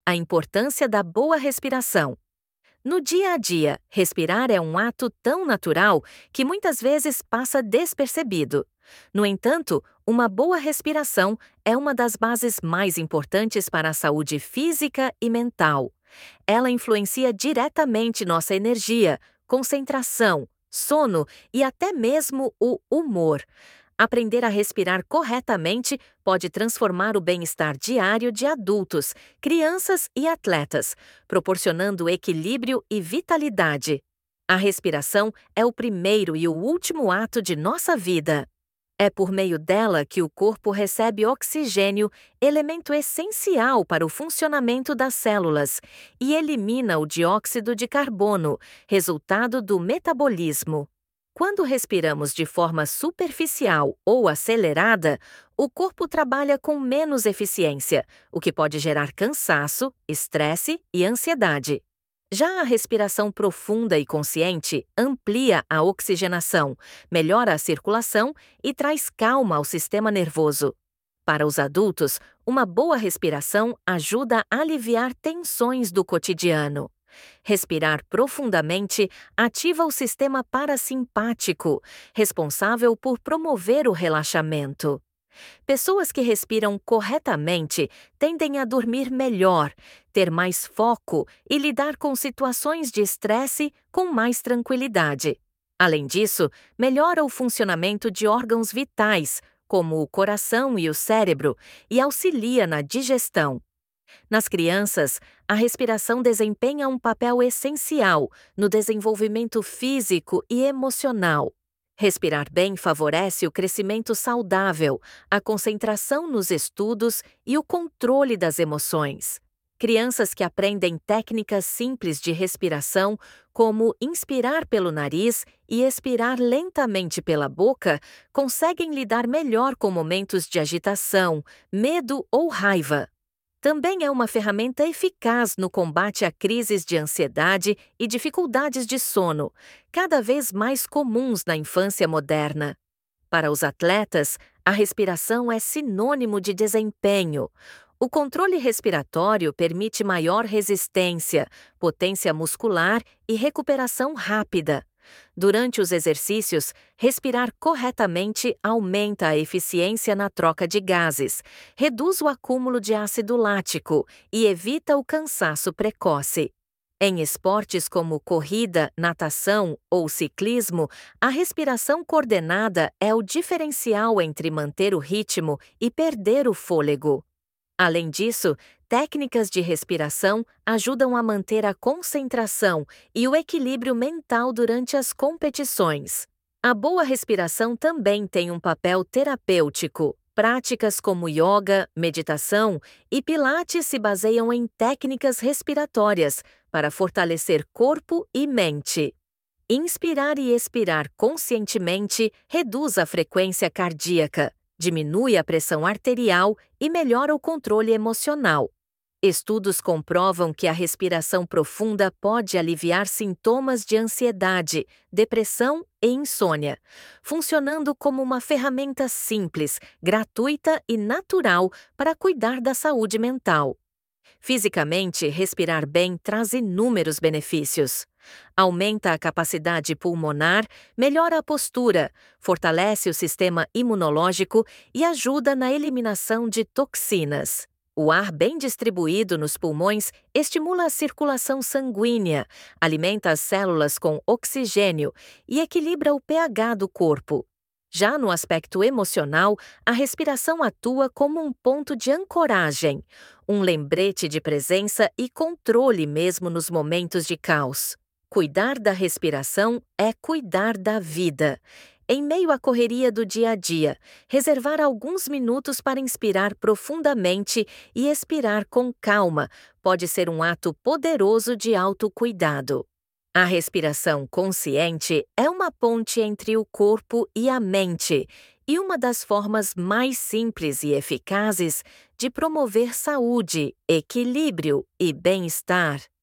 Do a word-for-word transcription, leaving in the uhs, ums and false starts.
A importância da boa respiração. No dia a dia, respirar é um ato tão natural que muitas vezes passa despercebido. No entanto, uma boa respiração é uma das bases mais importantes para a saúde física e mental. Ela influencia diretamente nossa energia, concentração, sono e até mesmo o humor. Aprender a respirar corretamente pode transformar o bem-estar diário de adultos, crianças e atletas, proporcionando equilíbrio e vitalidade. A respiração é o primeiro e o último ato de nossa vida. É por meio dela que o corpo recebe oxigênio, elemento essencial para o funcionamento das células, e elimina o dióxido de carbono, resultado do metabolismo. Quando respiramos de forma superficial ou acelerada, o corpo trabalha com menos eficiência, o que pode gerar cansaço, estresse e ansiedade. Já a respiração profunda e consciente amplia a oxigenação, melhora a circulação e traz calma ao sistema nervoso. Para os adultos, uma boa respiração ajuda a aliviar tensões do cotidiano. Respirar profundamente ativa o sistema parasimpático, responsável por promover o relaxamento. Pessoas que respiram corretamente tendem a dormir melhor, ter mais foco e lidar com situações de estresse com mais tranquilidade. Além disso, melhora o funcionamento de órgãos vitais, como o coração e o cérebro, e auxilia na digestão. Nas crianças, a respiração desempenha um papel essencial no desenvolvimento físico e emocional. Respirar bem favorece o crescimento saudável, a concentração nos estudos e o controle das emoções. Crianças que aprendem técnicas simples de respiração, como inspirar pelo nariz e expirar lentamente pela boca, conseguem lidar melhor com momentos de agitação, medo ou raiva. Também é uma ferramenta eficaz no combate a crises de ansiedade e dificuldades de sono, cada vez mais comuns na infância moderna. Para os atletas, a respiração é sinônimo de desempenho. O controle respiratório permite maior resistência, potência muscular e recuperação rápida. Durante os exercícios, respirar corretamente aumenta a eficiência na troca de gases, reduz o acúmulo de ácido lático e evita o cansaço precoce. Em esportes como corrida, natação ou ciclismo, a respiração coordenada é o diferencial entre manter o ritmo e perder o fôlego. Além disso, técnicas de respiração ajudam a manter a concentração e o equilíbrio mental durante as competições. A boa respiração também tem um papel terapêutico. Práticas como yoga, meditação e pilates se baseiam em técnicas respiratórias para fortalecer corpo e mente. Inspirar e expirar conscientemente reduz a frequência cardíaca, diminui a pressão arterial e melhora o controle emocional. Estudos comprovam que a respiração profunda pode aliviar sintomas de ansiedade, depressão e insônia, funcionando como uma ferramenta simples, gratuita e natural para cuidar da saúde mental. Fisicamente, respirar bem traz inúmeros benefícios. Aumenta a capacidade pulmonar, melhora a postura, fortalece o sistema imunológico e ajuda na eliminação de toxinas. O ar bem distribuído nos pulmões estimula a circulação sanguínea, alimenta as células com oxigênio e equilibra o pH do corpo. Já no aspecto emocional, a respiração atua como um ponto de ancoragem, um lembrete de presença e controle mesmo nos momentos de caos. Cuidar da respiração é cuidar da vida. Em meio à correria do dia a dia, reservar alguns minutos para inspirar profundamente e expirar com calma pode ser um ato poderoso de autocuidado. A respiração consciente é uma ponte entre o corpo e a mente e uma das formas mais simples e eficazes de promover saúde, equilíbrio e bem-estar.